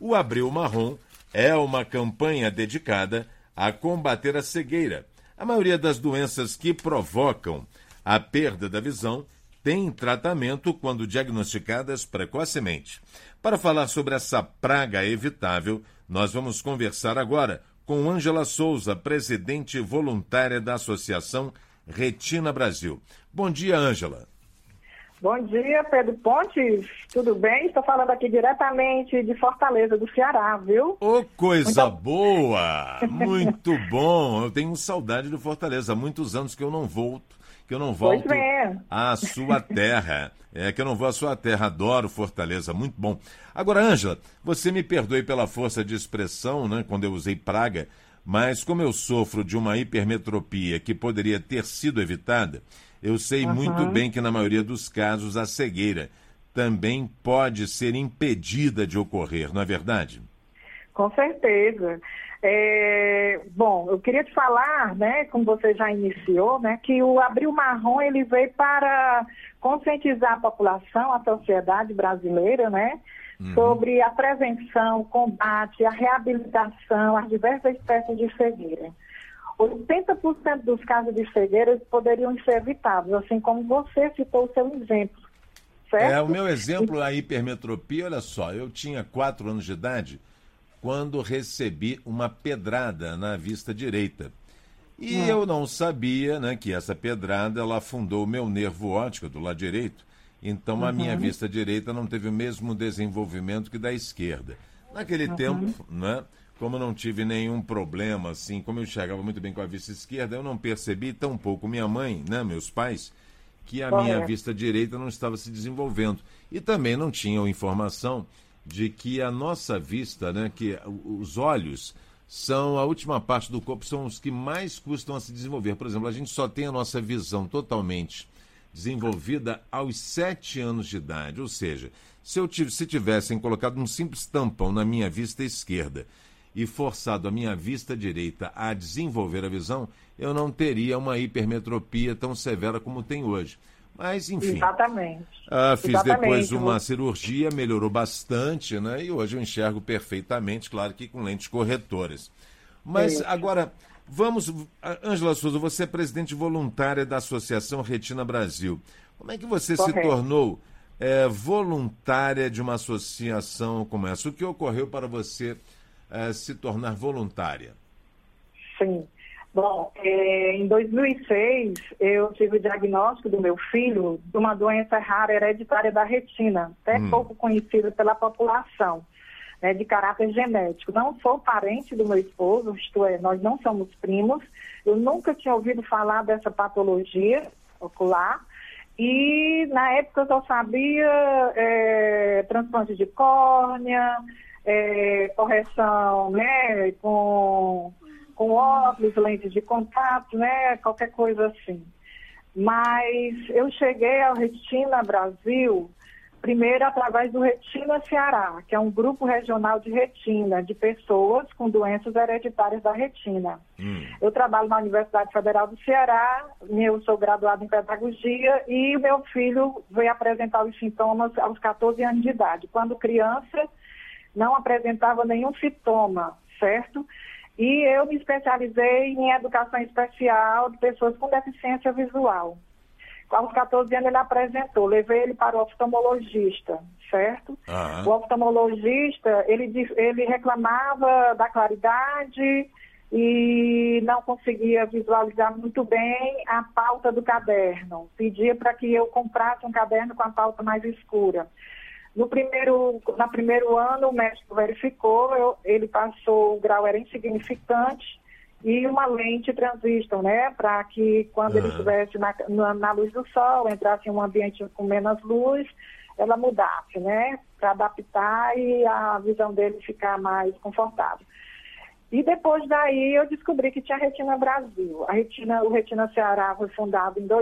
O Abril Marrom é uma campanha dedicada a combater a cegueira. A maioria das doenças que provocam a perda da visão tem tratamento quando diagnosticadas precocemente. Para falar sobre essa praga evitável, nós vamos conversar agora com Ângela Souza, presidente voluntária da Associação Retina Brasil. Bom dia, Ângela. Bom dia, Pedro Pontes. Tudo bem? Estou falando aqui diretamente de Fortaleza, do Ceará, viu? Ô, coisa boa! Muito bom! Eu tenho saudade do Fortaleza. Há muitos anos que eu não volto à sua terra. Que eu não vou à sua terra. Adoro Fortaleza, muito bom. Agora, Ângela, você me perdoe pela força de expressão, né, quando eu usei praga, mas como eu sofro de uma hipermetropia que poderia ter sido evitada, eu sei muito bem que na maioria dos casos a cegueira também pode ser impedida de ocorrer, não é verdade? Com certeza. Bom, eu queria te falar, né, como você já iniciou, né, que o Abril Marrom ele veio para conscientizar a população, a sociedade brasileira, né, sobre a prevenção, o combate, a reabilitação, as diversas espécies de cegueira. 80% dos casos de cegueira poderiam ser evitados, assim como você citou o seu exemplo, certo? O meu exemplo, a hipermetropia, olha só, eu tinha 4 anos de idade quando recebi uma pedrada na vista direita. E eu não sabia, né, que essa pedrada ela afundou o meu nervo óptico do lado direito, então a minha vista direita não teve o mesmo desenvolvimento que da esquerda. Naquele tempo, né, como eu não tive nenhum problema, assim, como eu enxergava muito bem com a vista esquerda, eu não percebi, tampouco minha mãe, né, meus pais, que a minha vista direita não estava se desenvolvendo. E também não tinham informação de que a nossa vista, né, que os olhos são a última parte do corpo, são os que mais custam a se desenvolver. Por exemplo, a gente só tem a nossa visão totalmente desenvolvida aos 7 anos de idade. Ou seja, se tivessem colocado um simples tampão na minha vista esquerda e forçado a minha vista direita a desenvolver a visão, eu não teria uma hipermetropia tão severa como tem hoje. Mas, enfim. Exatamente. Fiz depois uma cirurgia, melhorou bastante, né? E hoje eu enxergo perfeitamente, claro que com lentes corretoras. Mas agora, vamos... Ângela Souza, você é presidente voluntária da Associação Retina Brasil. Como é que você se tornou voluntária de uma associação como essa? O que ocorreu para você se tornar voluntária? Sim. Bom, em 2006, eu tive o diagnóstico do meu filho de uma doença rara hereditária da retina, até pouco conhecida pela população, né, de caráter genético. Não sou parente do meu esposo, isto é, nós não somos primos. Eu nunca tinha ouvido falar dessa patologia ocular. E, na época, eu só sabia transplante de córnea, correção, né, com óculos, lentes de contato, né, qualquer coisa assim. Mas eu cheguei ao Retina Brasil, primeiro através do Retina Ceará, que é um grupo regional de retina, de pessoas com doenças hereditárias da retina. Eu trabalho na Universidade Federal do Ceará, eu sou graduado em pedagogia e o meu filho veio apresentar os sintomas aos 14 anos de idade. Quando criança, não apresentava nenhum sintoma, certo? E eu me especializei em educação especial de pessoas com deficiência visual. Aos 14 anos ele apresentou, levei ele para o oftalmologista, certo? O oftalmologista, ele reclamava da claridade e não conseguia visualizar muito bem a pauta do caderno. Pedia para que eu comprasse um caderno com a pauta mais escura. No primeiro ano, o médico verificou, ele passou, o grau era insignificante e uma lente transistor, né, para que quando ele estivesse na luz do sol, entrasse em um ambiente com menos luz, ela mudasse, né, para adaptar e a visão dele ficar mais confortável. E depois daí eu descobri que tinha a Retina Brasil. O Retina Ceará foi fundado em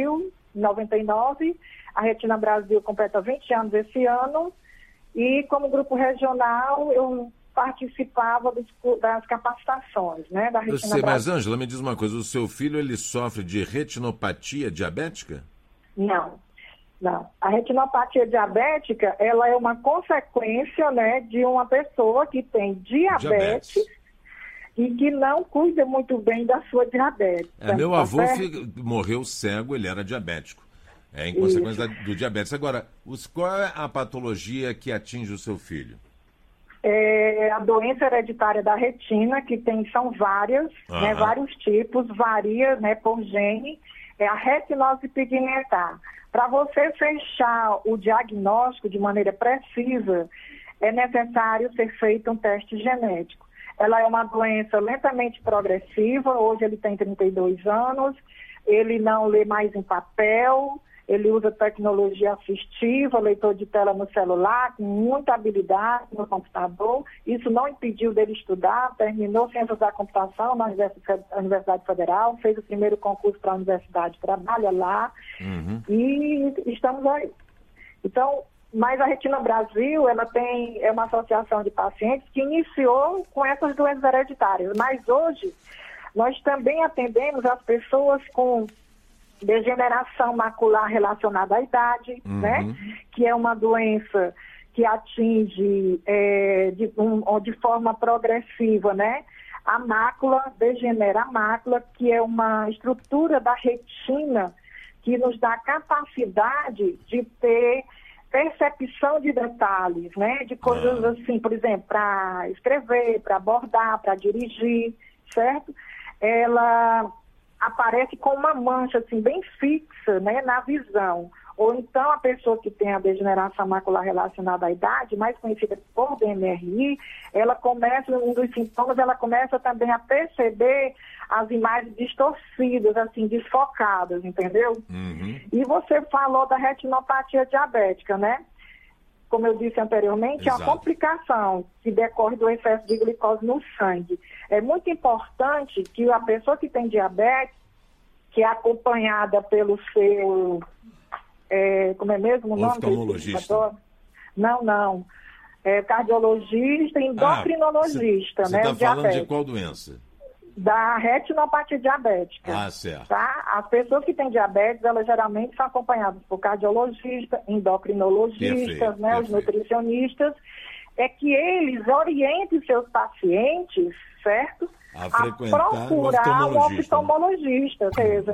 1999. A Retina Brasil completa 20 anos esse ano e como grupo regional eu participava das capacitações, né, da Retina Brasil. Mas, Ângela, me diz uma coisa, o seu filho ele sofre de retinopatia diabética? Não. Não. A retinopatia diabética, ela é uma consequência, né, de uma pessoa que tem diabetes. E que não cuida muito bem da sua diabetes. Meu avô morreu cego, ele era diabético. Em consequência do diabetes. Agora, qual é a patologia que atinge o seu filho? A doença hereditária da retina, que são várias, né, vários tipos, varia, né, por gene, é a retinose pigmentar. Para você fechar o diagnóstico de maneira precisa, é necessário ser feito um teste genético. Ela é uma doença lentamente progressiva, hoje ele tem 32 anos, ele não lê mais em papel, ele usa tecnologia assistiva, leitor de tela no celular, com muita habilidade no computador. Isso não impediu dele estudar, terminou Ciências da Computação na Universidade Federal, fez o primeiro concurso para a universidade, trabalha lá e estamos aí. Então, mas a Retina Brasil, ela é uma associação de pacientes que iniciou com essas doenças hereditárias, mas hoje nós também atendemos as pessoas com degeneração macular relacionada à idade, né? Que é uma doença que atinge de forma progressiva, né? A mácula, degenera a mácula, que é uma estrutura da retina que nos dá a capacidade de ter percepção de detalhes, né? De coisas assim, por exemplo, para escrever, para bordar, para dirigir, certo? Ela aparece com uma mancha assim bem fixa, né, na visão. Ou então a pessoa que tem a degeneração macular relacionada à idade, mais conhecida por DMRI, ela começa, um dos sintomas, ela começa também a perceber as imagens distorcidas, assim, desfocadas, entendeu? E você falou da retinopatia diabética, né? Como eu disse anteriormente, é uma complicação que decorre do excesso de glicose no sangue. É muito importante que a pessoa que tem diabetes, que é acompanhada pelo seu, como é mesmo o nome? Oftalmologista. Não. Cardiologista e endocrinologista, você né? Você está falando de qual doença? Da retinopatia diabética. Certo. Tá? As pessoas que têm diabetes, elas geralmente são acompanhadas por cardiologistas, endocrinologistas, né, os nutricionistas, é que eles orientem seus pacientes, certo? A procurar um oftalmologista.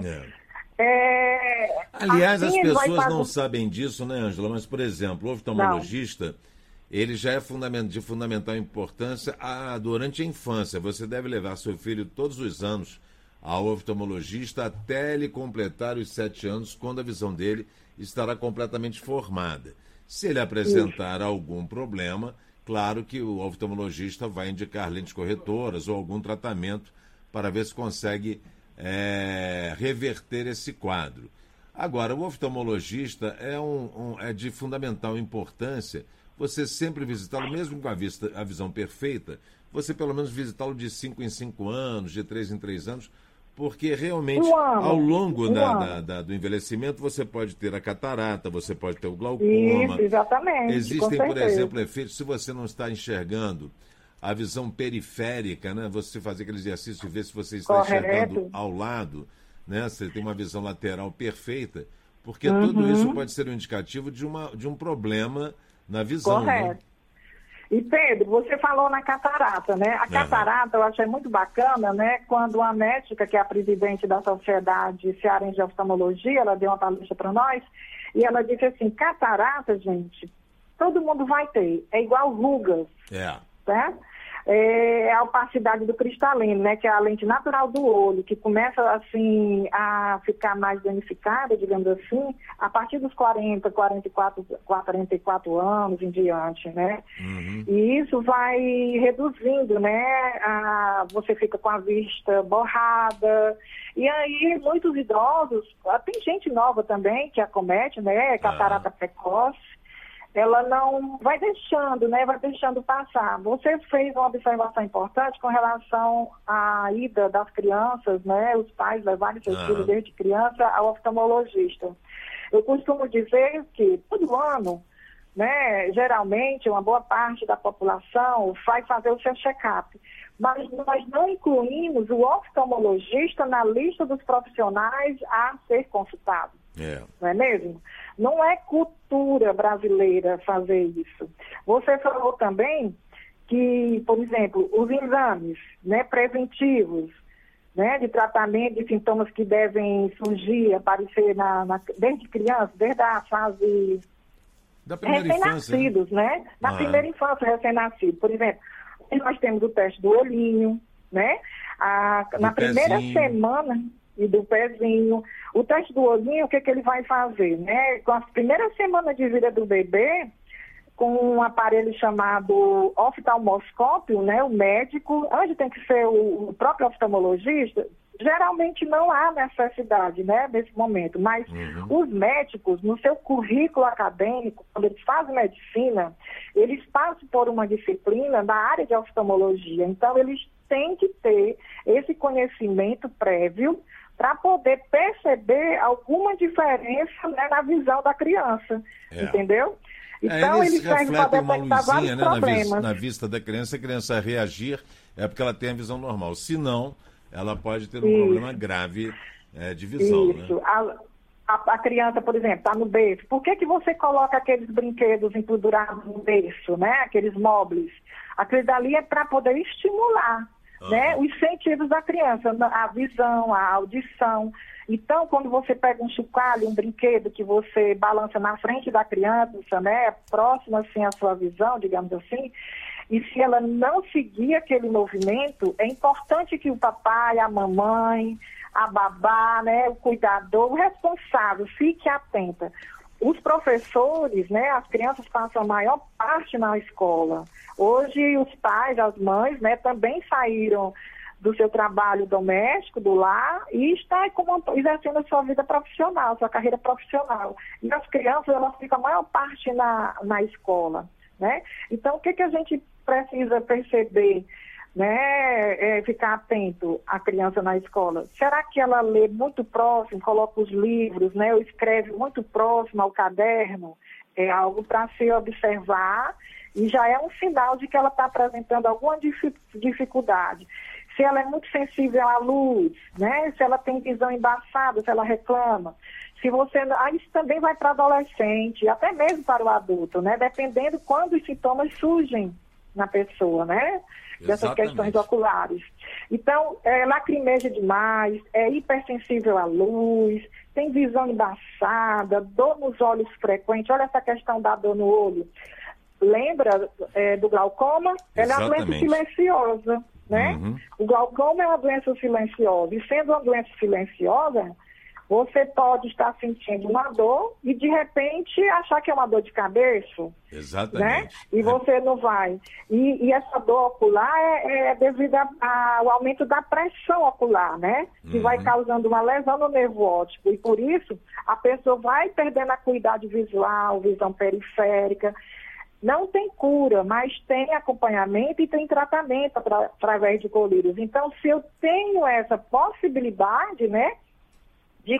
Aliás, as pessoas não sabem disso, né, Ângela? Mas, por exemplo, o oftalmologista, ele já é de fundamental importância durante a infância. Você deve levar seu filho todos os anos ao oftalmologista até ele completar os 7 anos, quando a visão dele estará completamente formada. Se ele apresentar algum problema, claro que o oftalmologista vai indicar lentes corretoras ou algum tratamento para ver se consegue reverter esse quadro. Agora, o oftalmologista é de fundamental importância você sempre visitá-lo, mesmo com a visão perfeita, você pelo menos visitá-lo de 5 em 5 anos, de 3 em 3 anos, porque realmente, ao longo do envelhecimento, você pode ter a catarata, você pode ter o glaucoma. Isso, exatamente. Existem, por exemplo, efeitos, se você não está enxergando a visão periférica, né? Você fazer aquele exercício de ver se você está enxergando ao lado, né? Você tem uma visão lateral perfeita, porque tudo isso pode ser um indicativo de um problema na visão. Correto. Né? E Pedro, você falou na catarata, né? A catarata eu achei muito bacana, né? Quando a médica, que é a presidente da Sociedade Cearense de Oftalmologia, ela deu uma palestra para nós, e ela disse assim, catarata, gente, todo mundo vai ter, é igual rugas, né? É a opacidade do cristalino, né? Que é a lente natural do olho, que começa, assim, a ficar mais danificada, digamos assim, a partir dos 44 anos em diante, né? E isso vai reduzindo, né? Você fica com a vista borrada. E aí, muitos idosos, tem gente nova também que acomete, né? Catarata precoce. Ela não vai deixando, né? Vai deixando passar. Você fez uma observação importante com relação à ida das crianças, né? Os pais levarem seus filhos desde criança ao oftalmologista. Eu costumo dizer que todo ano, né? Geralmente, uma boa parte da população vai fazer o seu check-up. Mas nós não incluímos o oftalmologista na lista dos profissionais a ser consultado. Não é mesmo? Não é cultura brasileira fazer isso. Você falou também que, por exemplo, os exames, né, preventivos, né, de tratamento de sintomas que devem surgir, aparecer desde criança, desde a fase da primeira recém-nascidos, né? Na primeira infância, recém-nascido. Por exemplo, nós temos o teste do olhinho, né? Na primeira semana e do pezinho. O teste do olhinho, o que ele vai fazer, né? Com as primeiras semanas de vida do bebê, com um aparelho chamado oftalmoscópio, né? O médico, onde tem que ser o próprio oftalmologista, geralmente não há necessidade, né, nesse momento, mas os médicos, no seu currículo acadêmico, quando eles fazem medicina, eles passam por uma disciplina da área de oftalmologia, então eles têm que ter esse conhecimento prévio para poder perceber alguma diferença, né, na visão da criança, entendeu? Então, eles servem para uma detectar vários luzinha, né, problemas. na vista da criança, a criança reagir é porque ela tem a visão normal. Se não, ela pode ter um problema grave de visão. Isso. Né? A criança, por exemplo, está no berço. Por que você coloca aqueles brinquedos empodurados no berço, né? Aqueles móveis? Aquilo dali é para poder estimular, né, os sentidos da criança, a visão, a audição. Então, quando você pega um chocalho, um brinquedo que você balança na frente da criança, né, próximo assim à sua visão, digamos assim, e se ela não seguir aquele movimento, é importante que o papai, a mamãe, a babá, né, o cuidador, o responsável, fique atenta. Os professores, né, as crianças passam a maior parte na escola. Hoje, os pais, as mães, né, também saíram do seu trabalho doméstico, do lar, e está exercendo a sua vida profissional, sua carreira profissional. E as crianças, elas ficam a maior parte na escola, né? Então, o que a gente precisa perceber, né, ficar atento à criança na escola? Será que ela lê muito próximo, coloca os livros, né, ou escreve muito próximo ao caderno? É algo para se observar e já é um sinal de que ela está apresentando alguma dificuldade. Se ela é muito sensível à luz, né, se ela tem visão embaçada, se ela reclama. Se você, isso também vai para adolescente, até mesmo para o adulto, né, dependendo quando os sintomas surgem na pessoa, né? Dessas questões oculares. Então, lacrimeja demais, é hipersensível à luz, tem visão embaçada, dor nos olhos frequente. Olha essa questão da dor no olho. Lembra do glaucoma? Ela é uma doença silenciosa, né? O glaucoma é uma doença silenciosa. E sendo uma doença silenciosa, você pode estar sentindo uma dor e, de repente, achar que é uma dor de cabeça. Exatamente. Né? E você não vai. E essa dor ocular é devido ao aumento da pressão ocular, né? Que vai causando uma lesão no nervo óptico. E, por isso, a pessoa vai perdendo a acuidade visual, visão periférica. Não tem cura, mas tem acompanhamento e tem tratamento através de colírios. Então, se eu tenho essa possibilidade, né, de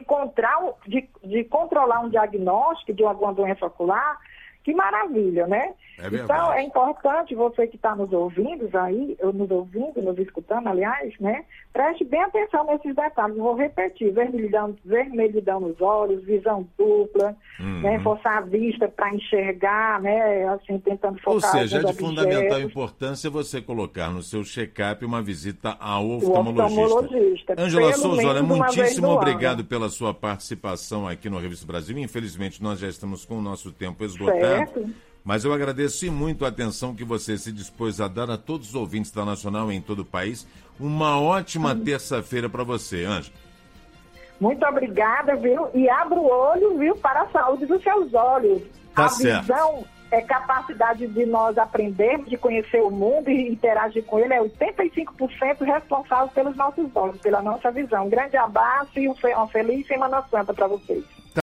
controlar um diagnóstico de alguma doença ocular, que maravilha, né? Então, é importante você que está nos ouvindo aí, nos escutando, aliás, né? Preste bem atenção nesses detalhes. Eu vou repetir: vermelhidão nos olhos, visão dupla, né? Forçar a vista para enxergar, né? Assim, tentando focar. Ou seja, é de objetos. fundamental importância você colocar no seu check-up uma visita ao oftalmologista. Ângela Souza, olha, muitíssimo obrigado pela sua participação aqui no Revista Brasil. Infelizmente, nós já estamos com o nosso tempo esgotado. Mas eu agradeço muito a atenção que você se dispôs a dar a todos os ouvintes da Nacional em todo o país. Uma ótima terça-feira para você, Ângela. Muito obrigada, viu? E abra o olho, viu, para a saúde dos seus olhos. Tá a certo. Visão é capacidade de nós aprendermos, de conhecer o mundo e interagir com ele. É 85% responsável pelos nossos olhos, pela nossa visão. Um grande abraço e uma feliz Semana Santa para vocês.